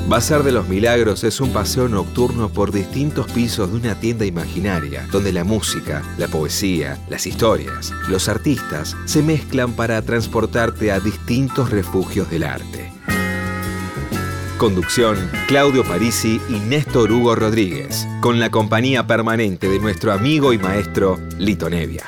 Bazar de los Milagros es un paseo nocturno por distintos pisos de una tienda imaginaria, donde la música, la poesía, las historias, los artistas se mezclan para transportarte a distintos refugios del arte. Conducción, Claudio Parisi y Néstor Hugo Rodríguez, con la compañía permanente de nuestro amigo y maestro Lito Nevia.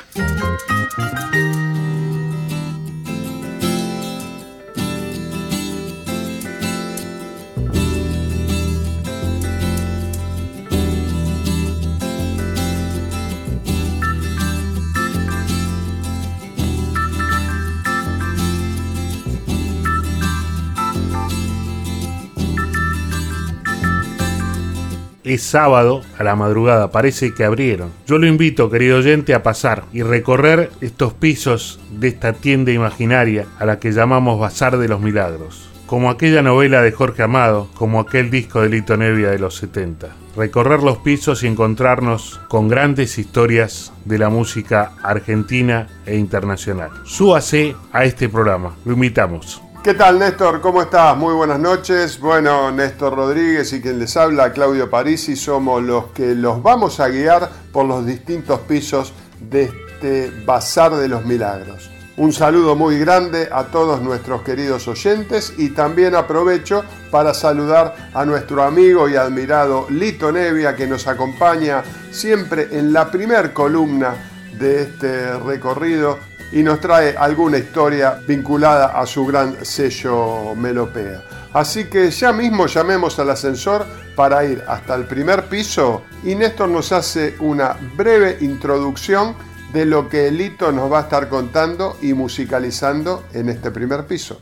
Es sábado a la madrugada, parece que abrieron. Yo lo invito, querido oyente, a pasar y recorrer estos pisos de esta tienda imaginaria a la que llamamos Bazar de los Milagros. Como aquella novela de Jorge Amado, como aquel disco de Lito Nevia de los 70. Recorrer los pisos y encontrarnos con grandes historias de la música argentina e internacional. Súbase a este programa, lo invitamos. ¿Qué tal, Néstor? ¿Cómo estás? Muy buenas noches. Bueno, Néstor Rodríguez y quien les habla, Claudio Parisi, somos los que los vamos a guiar por los distintos pisos de este Bazar de los Milagros. Un saludo muy grande a todos nuestros queridos oyentes y también aprovecho para saludar a nuestro amigo y admirado Lito Nevia, que nos acompaña siempre en la primer columna de este recorrido y nos trae alguna historia vinculada a su gran sello Melopea. Así que ya mismo llamemos al ascensor para ir hasta el primer piso y Néstor nos hace una breve introducción de lo que Lito nos va a estar contando y musicalizando en este primer piso.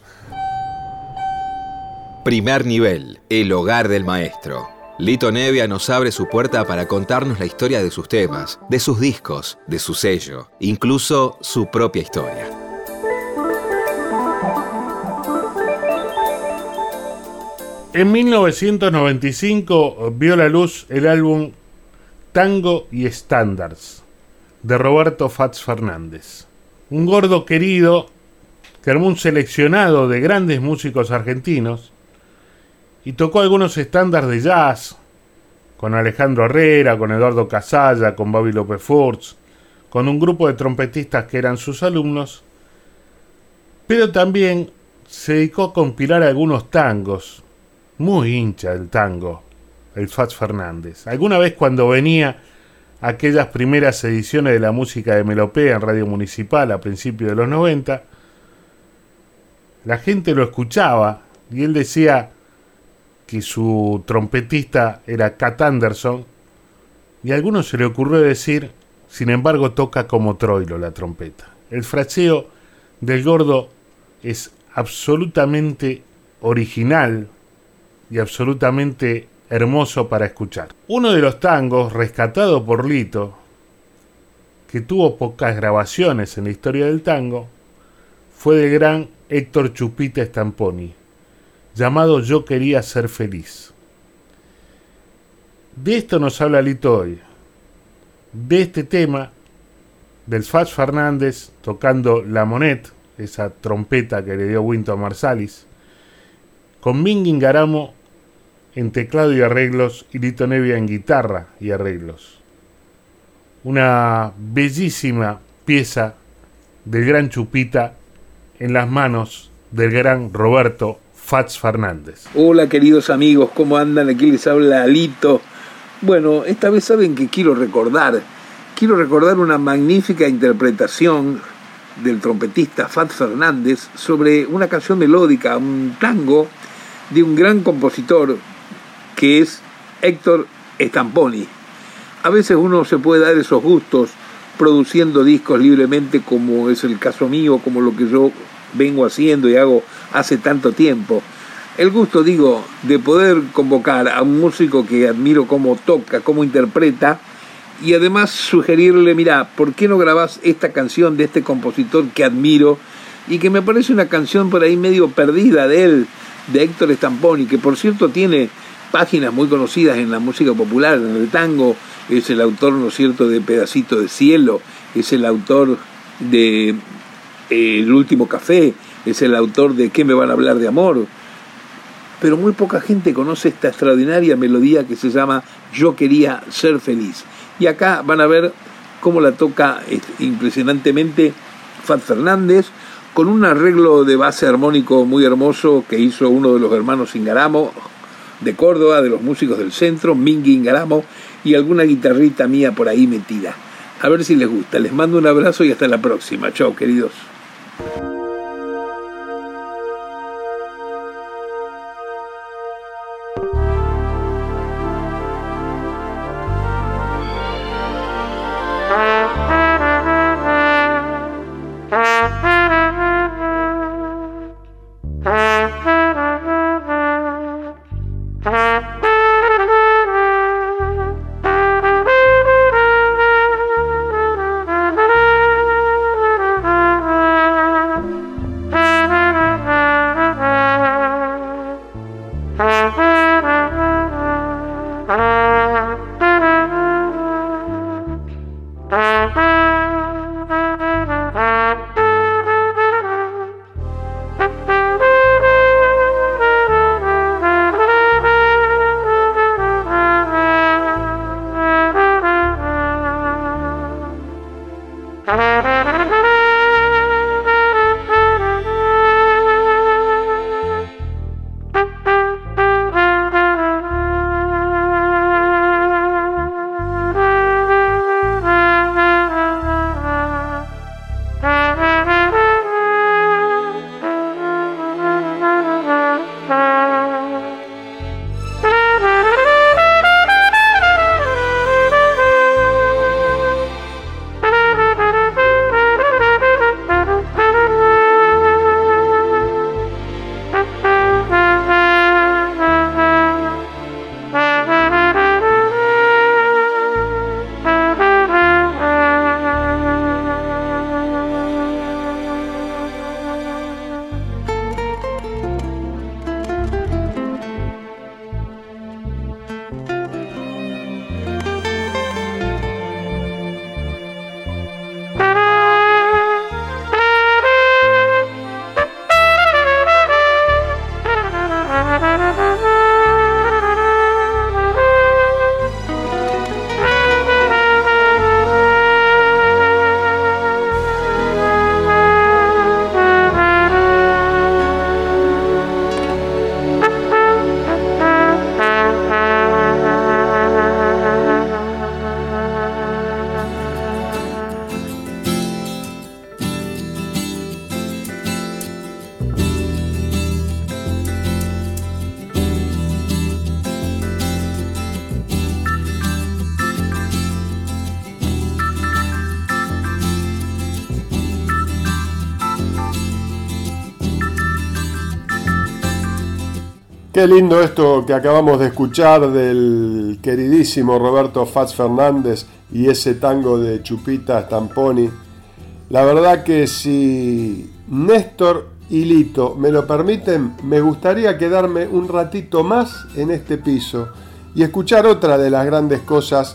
Primer nivel, el hogar del maestro. Lito Nevia nos abre su puerta para contarnos la historia de sus temas, de sus discos, de su sello, incluso su propia historia. En 1995 vio la luz el álbum Tango y Estándares de Roberto Fats Fernández. Un gordo querido que armó un seleccionado de grandes músicos argentinos y tocó algunos estándares de jazz con Alejandro Herrera, con Eduardo Casalla, con Babi López Furtz, con un grupo de trompetistas que eran sus alumnos, pero también se dedicó a compilar algunos tangos, muy hincha del tango, el Fats Fernández. Alguna vez cuando venía a aquellas primeras ediciones de la música de Melopea en Radio Municipal a principios de los 90, la gente lo escuchaba y él decía que su trompetista era Cat Anderson, y a algunos se le ocurrió decir, sin embargo toca como Troilo la trompeta. El fraseo del gordo es absolutamente original y absolutamente hermoso para escuchar. Uno de los tangos rescatado por Lito, que tuvo pocas grabaciones en la historia del tango, fue del gran Héctor Chupita Stamponi, llamado Yo quería ser feliz. De esto nos habla Lito hoy, de este tema del Fats Fernández tocando la Monet, esa trompeta que le dio Wynton Marsalis, con Minguín Garamo en teclado y arreglos y Lito Nevia en guitarra y arreglos. Una bellísima pieza del gran Chupita en las manos del gran Roberto Fats Fernández. Hola queridos amigos, ¿cómo andan? Aquí les habla Lito. Bueno, esta vez saben que quiero recordar una magnífica interpretación del trompetista Fats Fernández sobre una canción melódica, un tango de un gran compositor que es Héctor Stamponi. A veces uno se puede dar esos gustos produciendo discos libremente, como es el caso mío, como lo que yo vengo haciendo y hago hace tanto tiempo. El gusto, digo, de poder convocar a un músico que admiro cómo toca, cómo interpreta, y además sugerirle, mira, ¿por qué no grabás esta canción de este compositor que admiro y que me parece una canción por ahí medio perdida de él, de Héctor Stamponi, que por cierto tiene páginas muy conocidas en la música popular, en el tango? Es el autor, ¿no es cierto?, de Pedacito de Cielo, es el autor de El Último Café, es el autor de ¿Qué me van a hablar de amor? pero muy poca gente conoce esta extraordinaria melodía que se llama Yo quería ser feliz. Y acá van a ver cómo la toca impresionantemente Fat Fernández, con un arreglo de base armónico muy hermoso que hizo uno de los hermanos Ingaramo de Córdoba, de los músicos del centro, Mingui Ingaramo, y alguna guitarrita mía por ahí metida. A ver si les gusta. Les mando un abrazo y hasta la próxima. Chao, queridos. Qué lindo esto que acabamos de escuchar del queridísimo Roberto Fats Fernández y ese tango de Chupita Stamponi. La verdad que si Néstor y Lito me lo permiten, me gustaría quedarme un ratito más en este piso y escuchar otra de las grandes cosas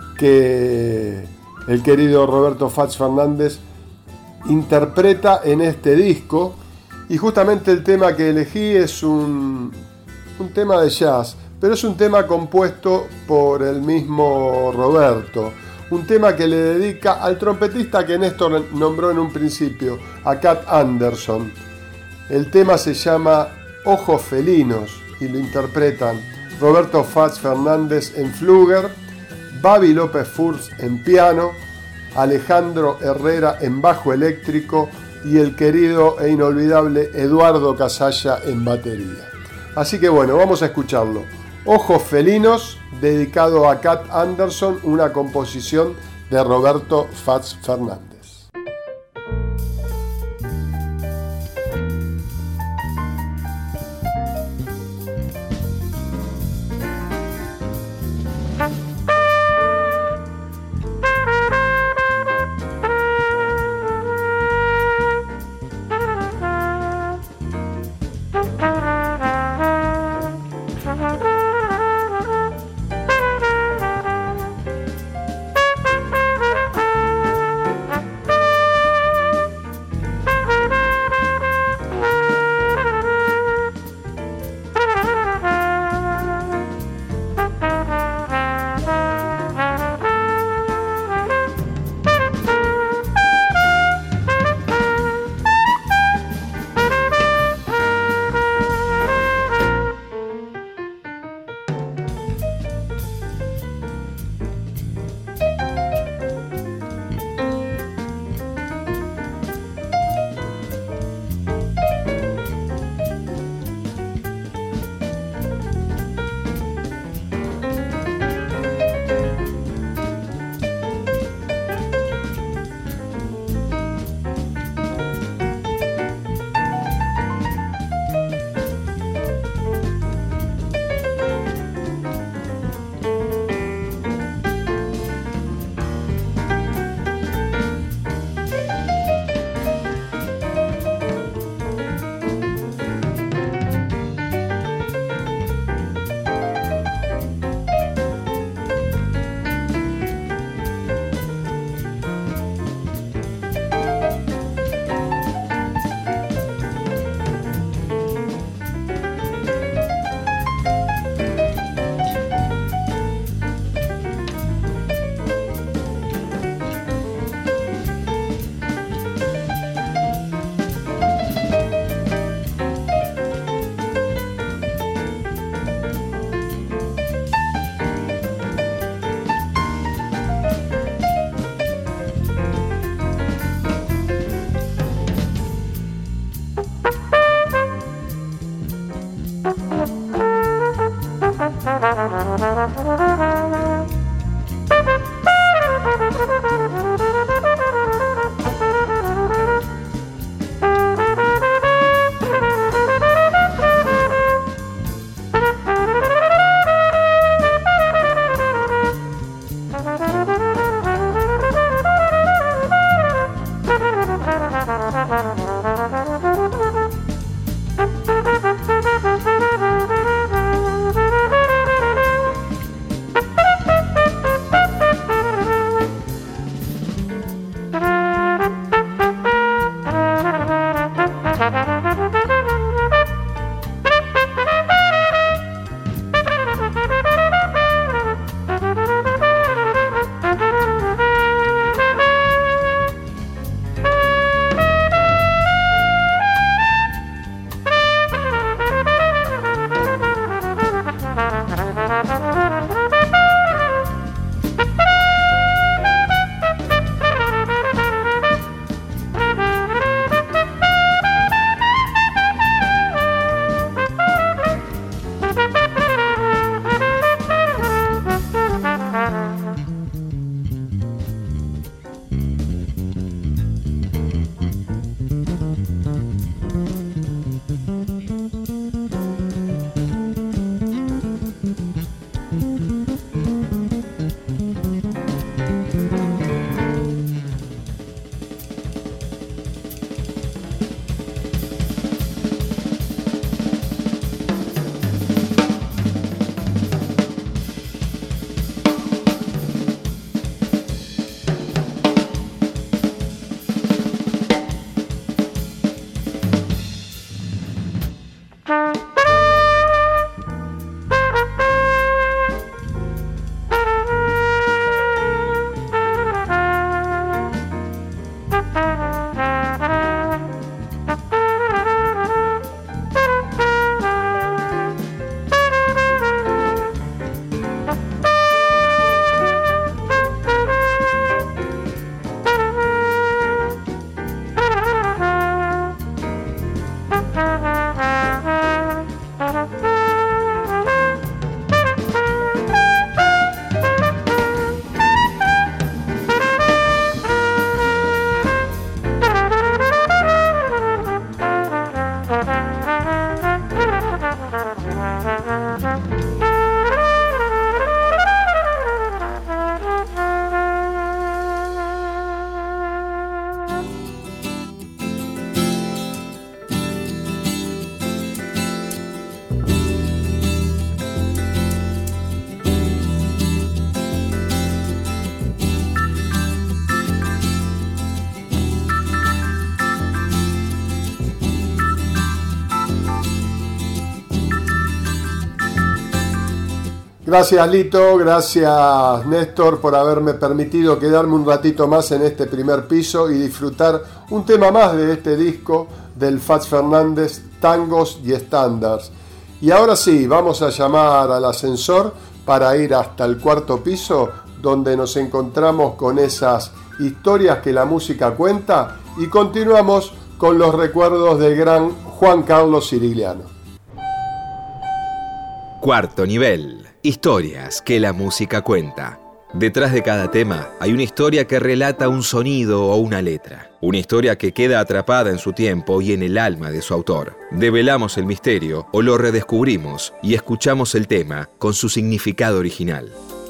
que el querido Roberto Fats Fernández interpreta en este disco. Y justamente el tema que elegí es un tema de jazz, pero es un tema compuesto por el mismo Roberto, un tema que le dedica al trompetista que Néstor nombró en un principio, a Cat Anderson. El tema se llama Ojos Felinos y lo interpretan Roberto Fats Fernández en Fluger, Babi López Furs en piano, Alejandro Herrera en bajo eléctrico y el querido e inolvidable Eduardo Casalla en batería. Así que bueno, vamos a escucharlo. Ojos Felinos, dedicado a Cat Anderson, una composición de Roberto Fats Fernández. Gracias Lito, gracias Néstor por haberme permitido quedarme un ratito más en este primer piso y disfrutar un tema más de este disco del Fats Fernández, Tangos y Estándares. Y ahora sí, vamos a llamar al ascensor para ir hasta el cuarto piso, donde nos encontramos con esas historias que la música cuenta, y continuamos con los recuerdos del gran Juan Carlos Cirigliano. Cuarto nivel. Historias que la música cuenta. Detrás de cada tema hay una historia que relata un sonido o una letra. Una historia que queda atrapada en su tiempo y en el alma de su autor. Develamos el misterio o lo redescubrimos y escuchamos el tema con su significado original.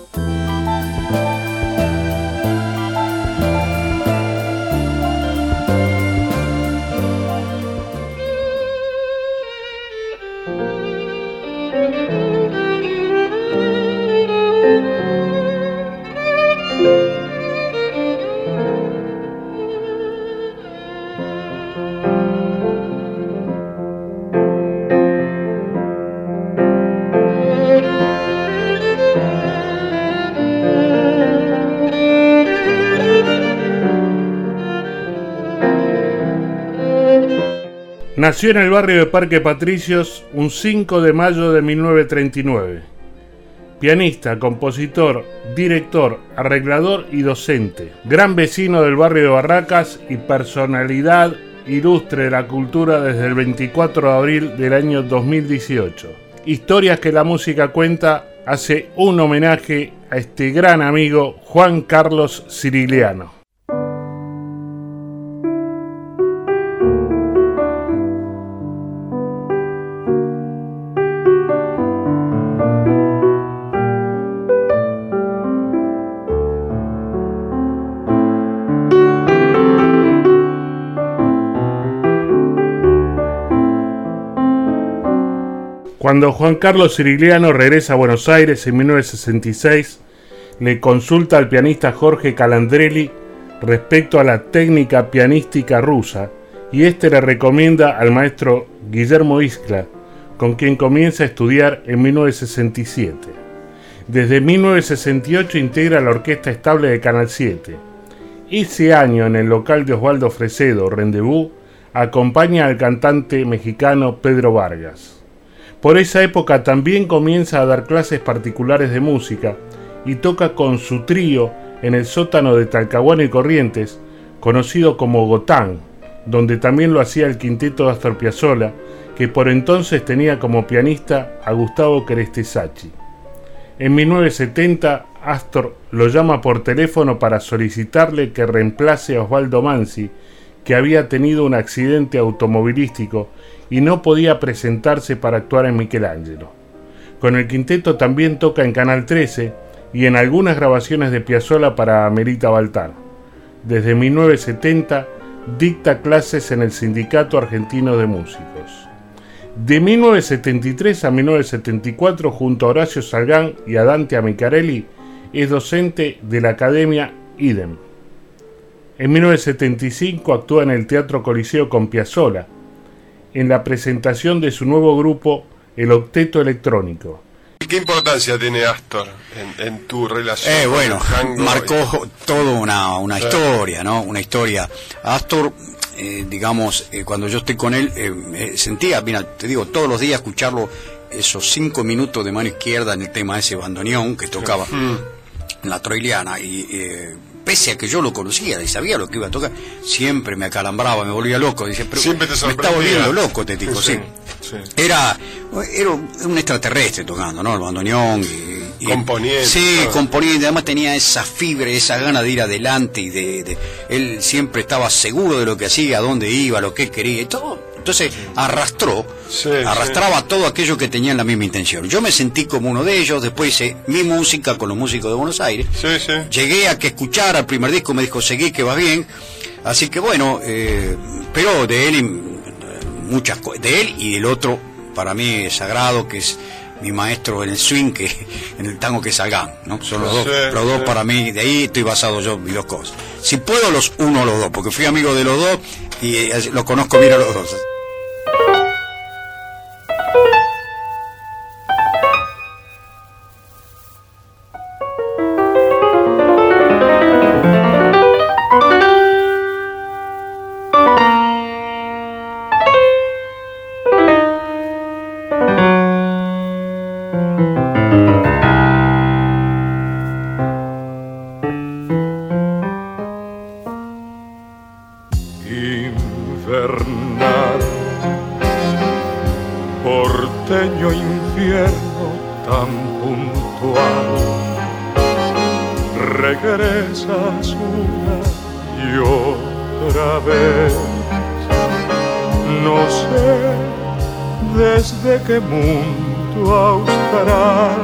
Nació en el barrio de Parque Patricios un 5 de mayo de 1939. Pianista, compositor, director, arreglador y docente. Gran vecino del barrio de Barracas y personalidad ilustre de la cultura desde el 24 de abril del año 2018. Historias que la música cuenta hace un homenaje a este gran amigo Juan Carlos Cirigliano. Cuando Juan Carlos Cirigliano regresa a Buenos Aires en 1966, le consulta al pianista Jorge Calandrelli respecto a la técnica pianística rusa, y este le recomienda al maestro Guillermo Iscla, con quien comienza a estudiar en 1967. Desde 1968 integra la Orquesta Estable de Canal 7. Ese año, en el local de Osvaldo Fresedo, Rendezvous, acompaña al cantante mexicano Pedro Vargas. Por esa época también comienza a dar clases particulares de música y toca con su trío en el sótano de Talcahuano y Corrientes, conocido como Gotán, donde también lo hacía el quinteto de Astor Piazzolla, que por entonces tenía como pianista a Gustavo Kerestesacchi. En 1970, Astor lo llama por teléfono para solicitarle que reemplace a Osvaldo Manzi, que había tenido un accidente automovilístico y no podía presentarse para actuar en Michelangelo. Con el quinteto también toca en Canal 13 y en algunas grabaciones de Piazzolla para Melita Baltar. Desde 1970 dicta clases en el Sindicato Argentino de Músicos. De 1973 a 1974, junto a Horacio Salgán y a Dante Amicarelli, es docente de la Academia Idem. En 1975 actúa en el Teatro Coliseo con Piazzolla, en la presentación de su nuevo grupo, el Octeto Electrónico. ¿Qué importancia tiene Astor en tu relación con bueno, el tango? Marcó toda una historia, ¿no? Una historia. Astor, cuando yo estoy con él, sentía, mira, te digo, todos los días escucharlo, esos 5 minutos de mano izquierda en el tema ese bandoneón que tocaba en la Troiliana, y pese a que yo lo conocía y sabía lo que iba a tocar, siempre me acalambraba, me volvía loco. Dice, pero siempre te me está volviendo loco este tipo, sí. Era un extraterrestre tocando, ¿no? El bandoneón y componiendo. Sí, componiendo. Además tenía esa fibra, esa gana de ir adelante y él siempre estaba seguro de lo que hacía, a dónde iba, lo que quería y todo. Entonces arrastraba todo aquello que tenían la misma intención. Yo me sentí como uno de ellos, después hice mi música con los músicos de Buenos Aires. Llegué a que escuchara el primer disco, me dijo, seguí que va bien. Así que bueno, pero de él muchas cosas, de él y del otro, para mí es sagrado, que es mi maestro en el swing, que en el tango, que es Salgán, ¿no? Son los dos para mí, de ahí estoy basado yo en mis dos cosas. Si puedo los uno los dos, porque fui amigo de los dos y los conozco bien a los dos. Infernal, porteño infierno tan puntual, regresas una y otra vez. No sé desde qué mundo austral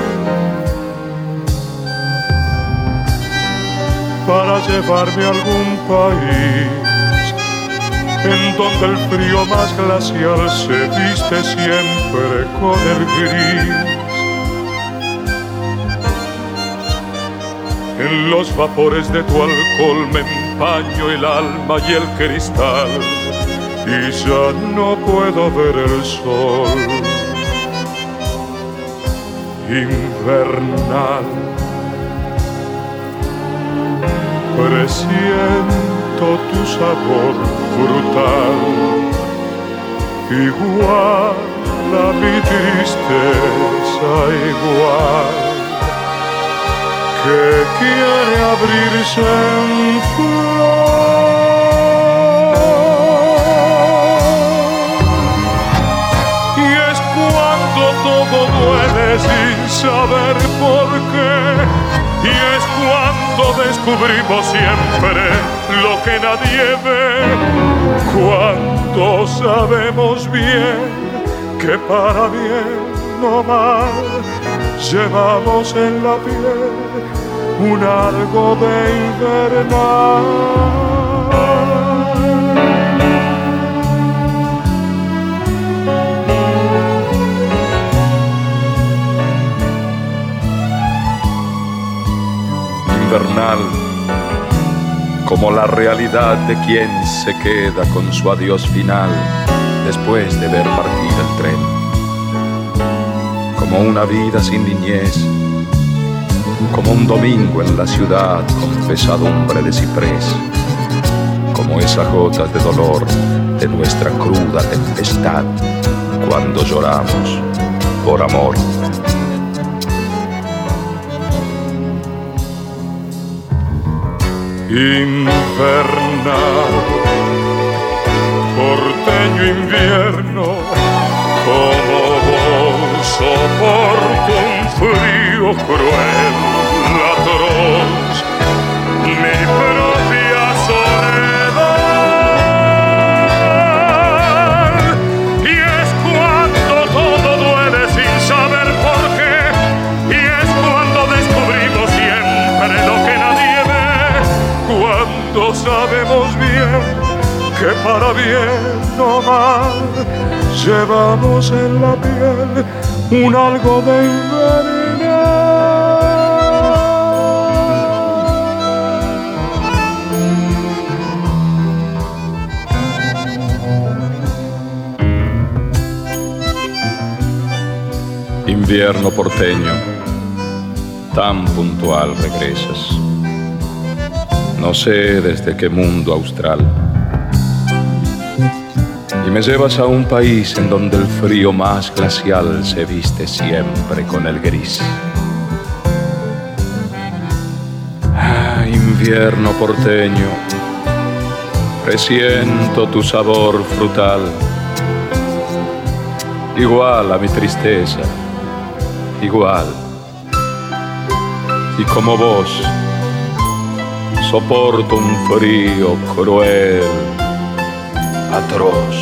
para llevarme a algún país en donde el frío más glacial se viste siempre con el gris. En los vapores de tu alcohol me empaño el alma y el cristal y ya no puedo ver el sol. Infernal, presiento tu sabor frutal, igual a mi tristeza, igual que quiere abrirse en flor. Y es cuando todo duele sin saber por qué. Y es cuando descubrimos siempre lo que nadie ve. Cuando sabemos bien que para bien no mal llevamos en la piel un algo de invernal. Invernal, como la realidad de quien se queda con su adiós final después de ver partir el tren. Como una vida sin niñez, como un domingo en la ciudad con pesadumbre de ciprés, como esas gotas de dolor de nuestra cruda tempestad cuando lloramos por amor. Infernal, porteño invierno, como vos soporto un frío cruel, atroz, mi propia soledad. Y es cuando todo duele sin saber por qué, y es cuando descubrimos siempre lo que nadie ve. Cuando sabemos bien que para bien o mal llevamos en la piel un algo de invernal. Invierno porteño, tan puntual regresas. No sé desde qué mundo austral. Y me llevas a un país en donde el frío más glacial se viste siempre con el gris. Ah, invierno porteño, presiento tu sabor frutal, igual a mi tristeza, igual. Y como vos, soporto un frío cruel, atroz,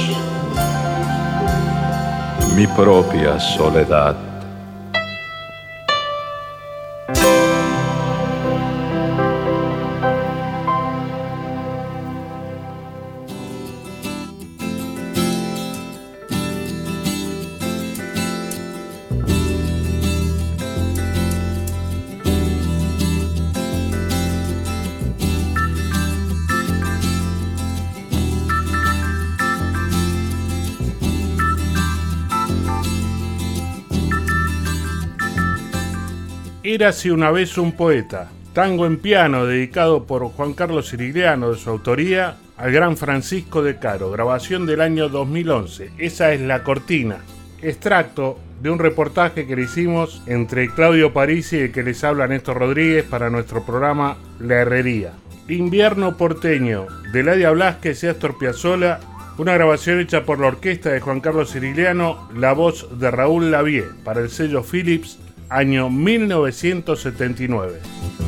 mi propia soledad. Érase una vez un poeta, tango en piano dedicado por Juan Carlos Cirigliano, de su autoría, al gran Francisco de Caro, grabación del año 2011. Esa es la cortina, extracto de un reportaje que le hicimos entre Claudio Parisi y el que les habla Néstor Rodríguez para nuestro programa La Herrería. Invierno porteño, de Eladia Blasquez y Astor Piazzolla, una grabación hecha por la orquesta de Juan Carlos Cirigliano, la voz de Raúl Lavie, para el sello Philips, año 1979.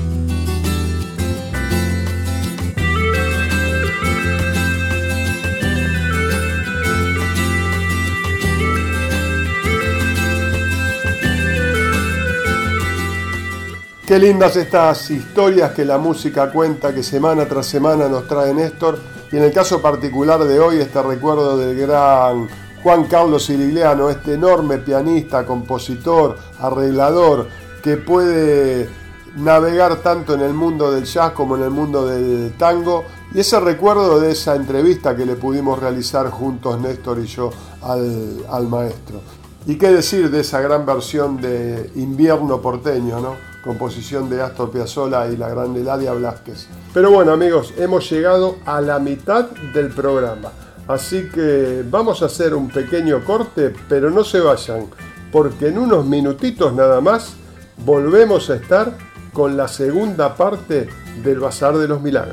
Qué lindas estas historias que la música cuenta, que semana tras semana nos trae Néstor, y en el caso particular de hoy, este recuerdo del gran Juan Carlos Cirigliano, este enorme pianista, compositor, arreglador, que puede navegar tanto en el mundo del jazz como en el mundo del tango, y ese recuerdo de esa entrevista que le pudimos realizar juntos Néstor y yo al maestro. Y qué decir de esa gran versión de Invierno porteño, ¿no? Composición de Astor Piazzolla y la gran Eladia Blasquez. Pero bueno, amigos, hemos llegado a la mitad del programa, así que vamos a hacer un pequeño corte, pero no se vayan, porque en unos minutitos nada más volvemos a estar con la segunda parte del Bazar de los Milagros.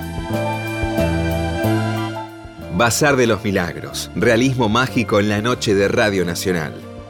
Bazar de los Milagros, realismo mágico en la noche de Radio Nacional.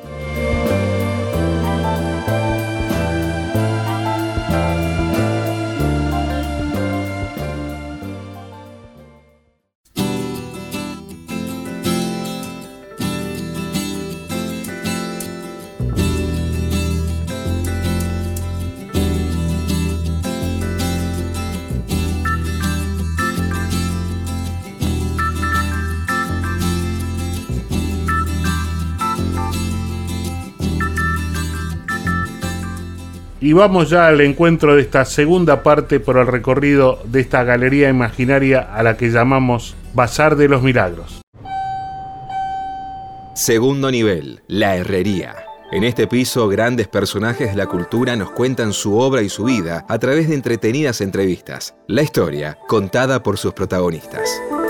Y vamos ya al encuentro de esta segunda parte por el recorrido de esta galería imaginaria a la que llamamos Bazar de los Milagros. Segundo nivel, la herrería. En este piso, grandes personajes de la cultura nos cuentan su obra y su vida a través de entretenidas entrevistas. La historia contada por sus protagonistas.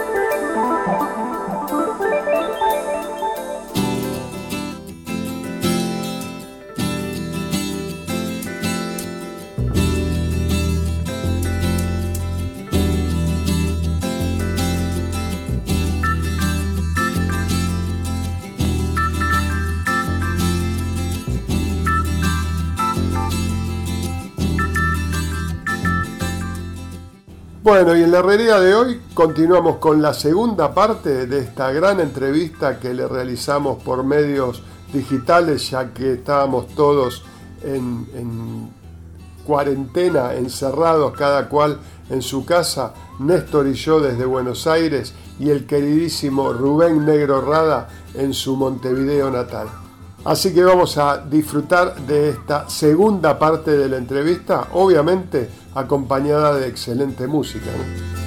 Bueno, y en la herrería de hoy continuamos con la segunda parte de esta gran entrevista que le realizamos por medios digitales, ya que estábamos todos en cuarentena, encerrados cada cual en su casa, Néstor y yo desde Buenos Aires y el queridísimo Rubén Negro Rada en su Montevideo natal. Así que vamos a disfrutar de esta segunda parte de la entrevista, obviamente acompañada de excelente música, ¿no?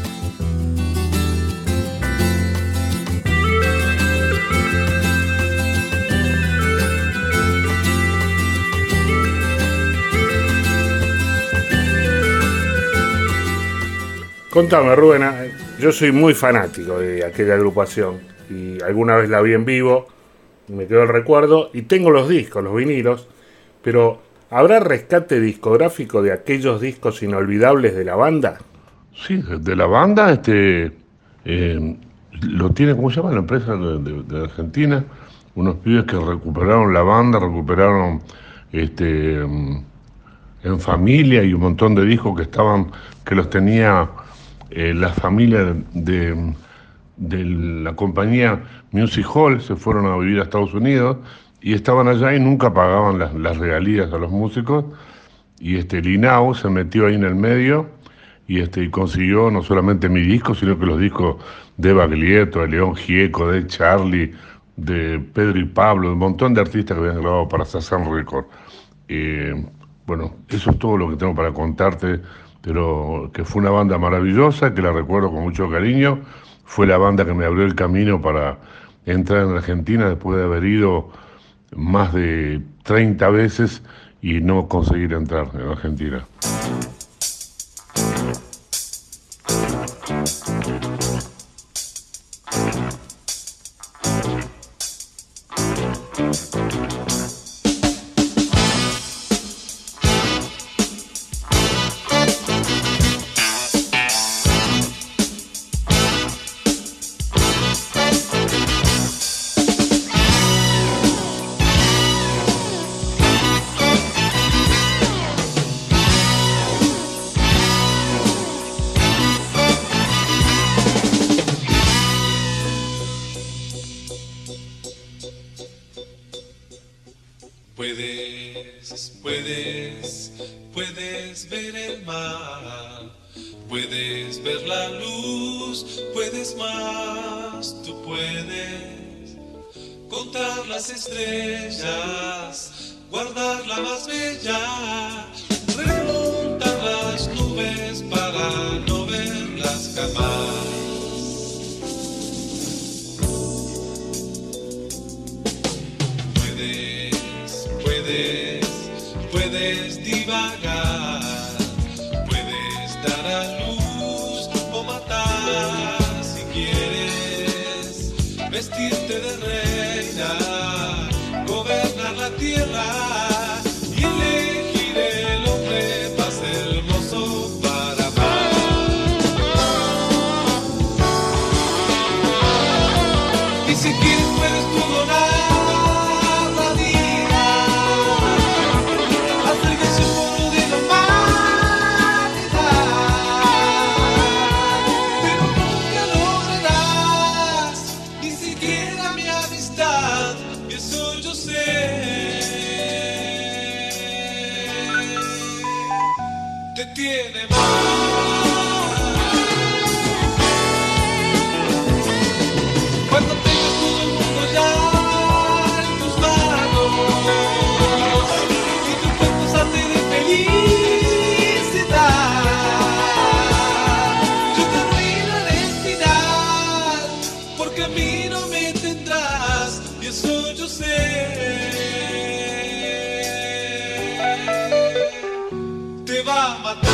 Contame, Rubén, yo soy muy fanático de aquella agrupación y alguna vez la vi en vivo, me quedó el recuerdo y tengo los discos, los vinilos, pero ¿habrá rescate discográfico de aquellos discos inolvidables de la banda? Sí, de la banda, lo tiene, ¿cómo se llama? La empresa de Argentina, unos pibes que recuperaron la banda, recuperaron En Familia y un montón de discos que los tenía la familia de la compañía Music Hall, se fueron a vivir a Estados Unidos y estaban allá y nunca pagaban las regalías a los músicos, y Linau se metió ahí en el medio y consiguió no solamente mi disco, sino que los discos de Baglietto, de León Gieco, de Charlie, de Pedro y Pablo, de un montón de artistas que habían grabado para Shazam Record. Bueno, eso es todo lo que tengo para contarte, pero que fue una banda maravillosa, que la recuerdo con mucho cariño. Fue la banda que me abrió el camino para entrar en Argentina después de haber ido más de 30 veces y no conseguir entrar en Argentina. Puedes ver el mar, puedes ver la luz, puedes más, tú puedes contar las estrellas, guardar la más bella, remontar las nubes para no verlas jamás. Puedes divagar, puedes dar a luz o matar si quieres, vestirte de reina, gobernar la tierra y elegir el hombre más hermoso para amar. Y si quieres puedes tú donar tiene más. Cuando tengas todo el mundo ya en tus manos y tu cuerpo salte de felicidad, yo te arruinaré el final, porque a mí no me tendrás y eso yo sé. Te va a matar.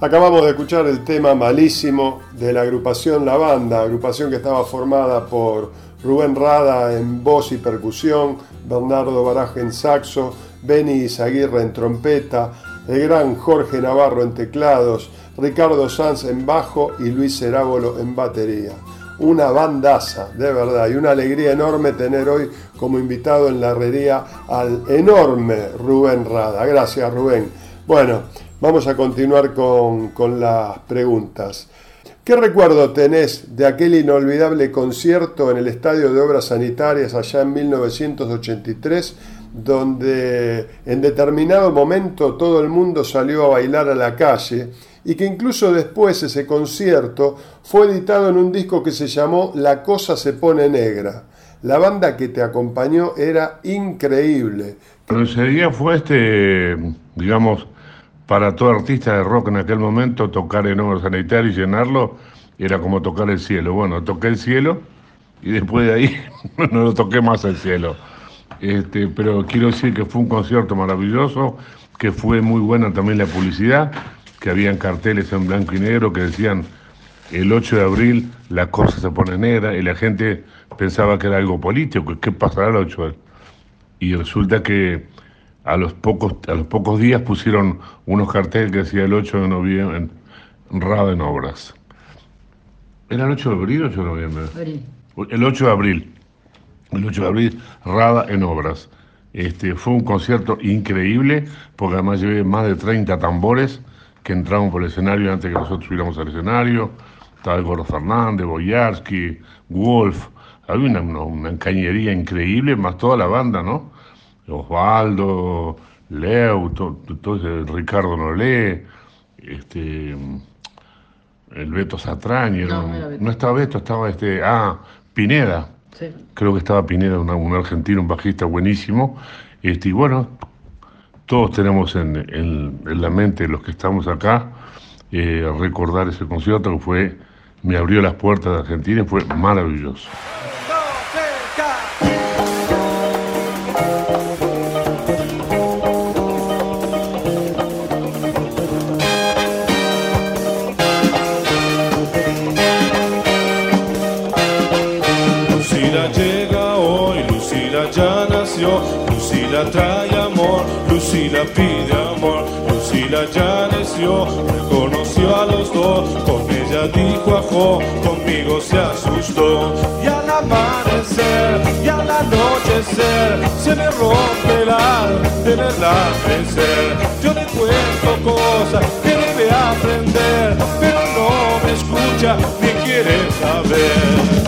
Acabamos de escuchar el tema Malísimo de la agrupación La Banda, agrupación que estaba formada por Rubén Rada en voz y percusión, Bernardo Baraja en saxo, Benny Izaguirre en trompeta, el gran Jorge Navarro en teclados, Ricardo Sanz en bajo y Luis Cerábolo en batería. Una bandaza, de verdad, y una alegría enorme tener hoy como invitado en la herrería al enorme Rubén Rada. Gracias, Rubén. Bueno, vamos a continuar con las preguntas. ¿Qué recuerdo tenés de aquel inolvidable concierto en el Estadio de Obras Sanitarias allá en 1983, donde en determinado momento todo el mundo salió a bailar a la calle y que incluso después ese concierto fue editado en un disco que se llamó La Cosa se pone negra? La banda que te acompañó era increíble. Pero ese día fue digamos, para todo artista de rock en aquel momento, tocar en Obras Sanitarias y llenarlo era como tocar el cielo. Bueno, toqué el cielo y después de ahí no lo toqué más el cielo. Pero quiero decir que fue un concierto maravilloso, que fue muy buena también la publicidad, que habían carteles en blanco y negro que decían el 8 de abril la cosa se pone negra, y la gente pensaba que era algo político, ¿qué pasará el 8 de abril? Y resulta que a los pocos días pusieron unos carteles que decía el 8 de noviembre en Rada en Obras. ¿Era el 8 de abril o 8 de noviembre? El 8 de abril. El 8 de abril, Rada en Obras. Fue un concierto increíble, porque además llevé más de 30 tambores que entraron por el escenario antes que nosotros subiéramos al escenario. Estaba el Gordo Fernández, Boyarsky, Wolf. Había una cañería increíble, más toda la banda, ¿no? Osvaldo, Leo, Ricardo Nolé, el Beto Satrañi. No estaba Beto, estaba Pineda. Sí. Creo que estaba Pineda, un argentino, un bajista buenísimo. Y bueno, todos tenemos en la mente, los que estamos acá, recordar ese concierto que me abrió las puertas de Argentina y fue maravilloso. Lucila trae amor, Lucila pide amor, Lucila ya nació, reconoció a los dos, con ella dijo ajo, conmigo se asustó. Y al amanecer, y al anochecer, se le rompe el alma de verla crecer. Yo le cuento cosas que debe aprender, pero no me escucha ni quiere saber.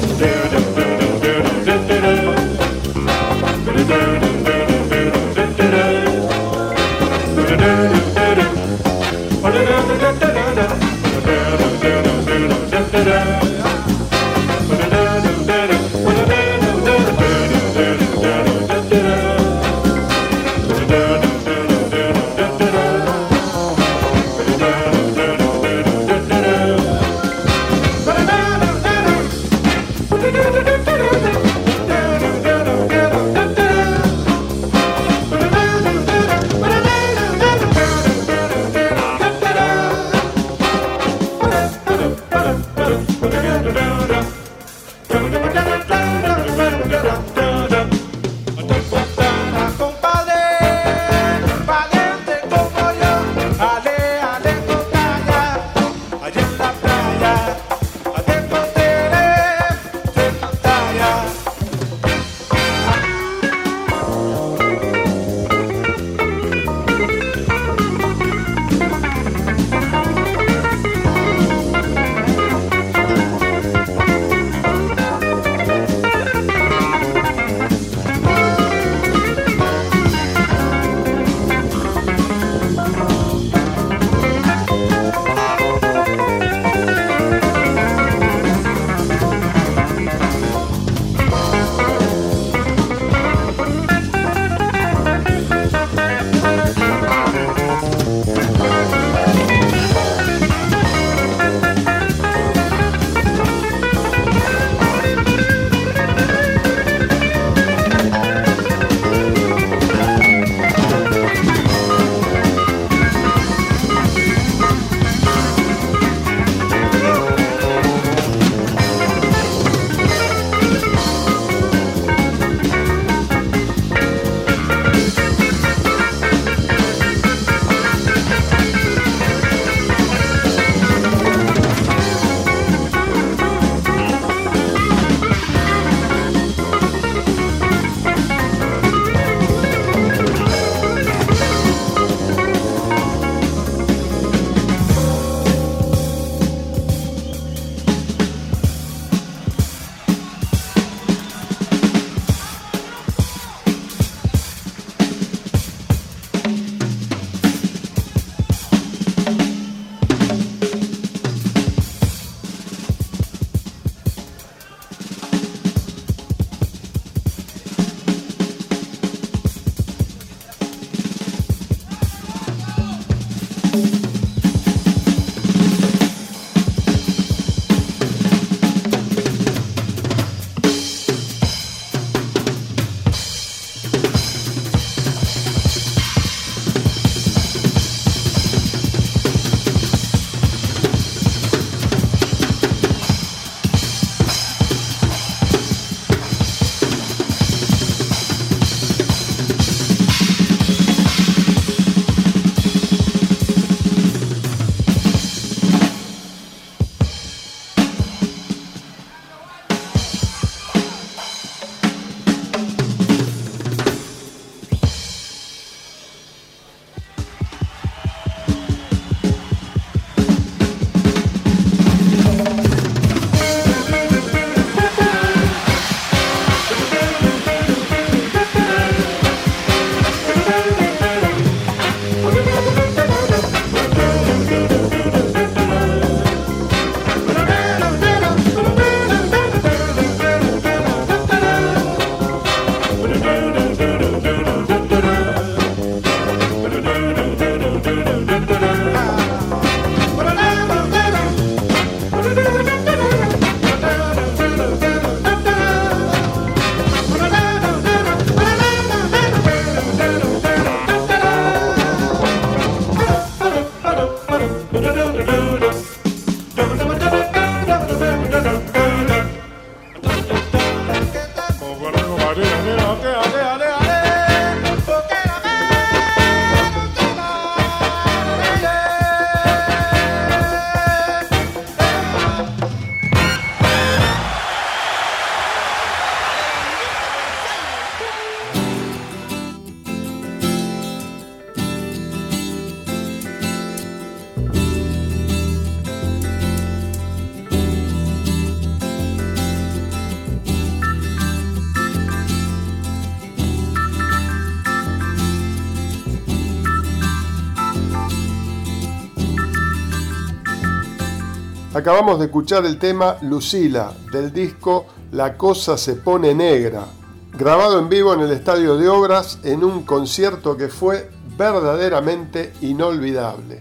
Acabamos de escuchar el tema Lucila del disco La cosa se pone negra, grabado en vivo en el Estadio de Obras en un concierto que fue verdaderamente inolvidable.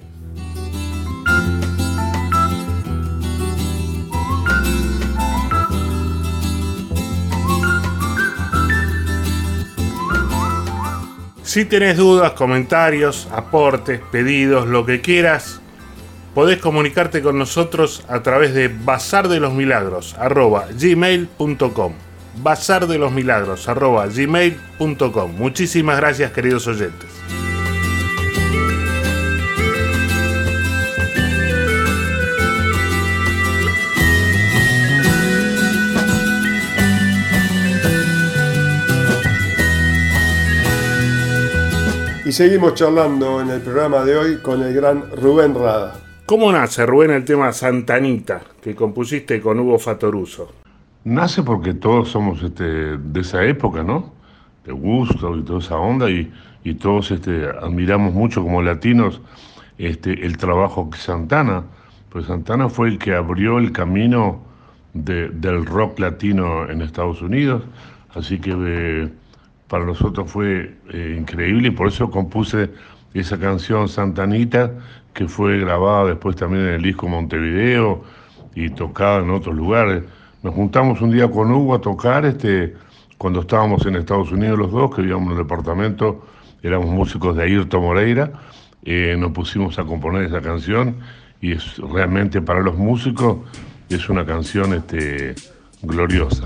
Si tenés dudas, comentarios, aportes, pedidos, lo que quieras, podés comunicarte con nosotros a través de bazardelosmilagros@gmail.com. bazardelosmilagros@gmail.com. Muchísimas gracias, queridos oyentes. Y seguimos charlando en el programa de hoy con el gran Rubén Rada. ¿Cómo nace, Rubén, el tema Santanita que compusiste con Hugo Fattoruso? Nace porque todos somos de esa época, ¿no? De gusto y toda esa onda, y todos admiramos mucho como latinos el trabajo que Santana, pues Santana fue el que abrió el camino del rock latino en Estados Unidos, así que para nosotros fue increíble, y por eso compuse esa canción Santanita, que fue grabada después también en el disco Montevideo y tocada en otros lugares. Nos juntamos un día con Hugo a tocar cuando estábamos en Estados Unidos los dos, que vivíamos en el departamento, éramos músicos de Ayrton Moreira, nos pusimos a componer esa canción, y es realmente para los músicos es una canción gloriosa.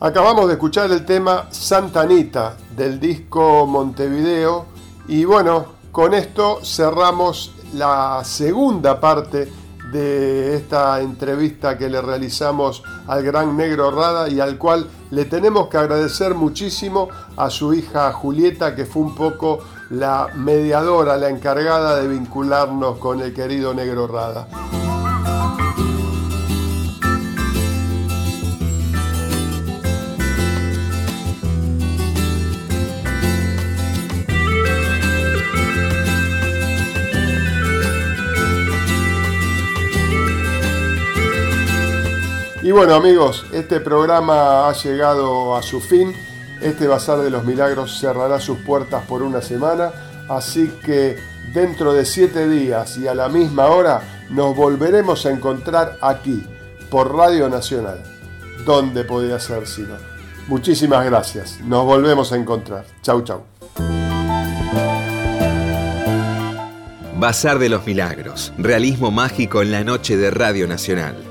Acabamos de escuchar el tema Santa Anita del disco Montevideo y bueno, con esto cerramos la segunda parte de esta entrevista que le realizamos al gran Negro Rada y al cual le tenemos que agradecer muchísimo a su hija Julieta, que fue un poco la mediadora, la encargada de vincularnos con el querido Negro Rada. Y bueno amigos, este programa ha llegado a su fin. Este Bazar de los Milagros cerrará sus puertas por una semana, así que dentro de 7 días y a la misma hora nos volveremos a encontrar aquí, por Radio Nacional. ¿Dónde podía ser sino? Muchísimas gracias, nos volvemos a encontrar. Chau, chau. Bazar de los Milagros, realismo mágico en la noche de Radio Nacional.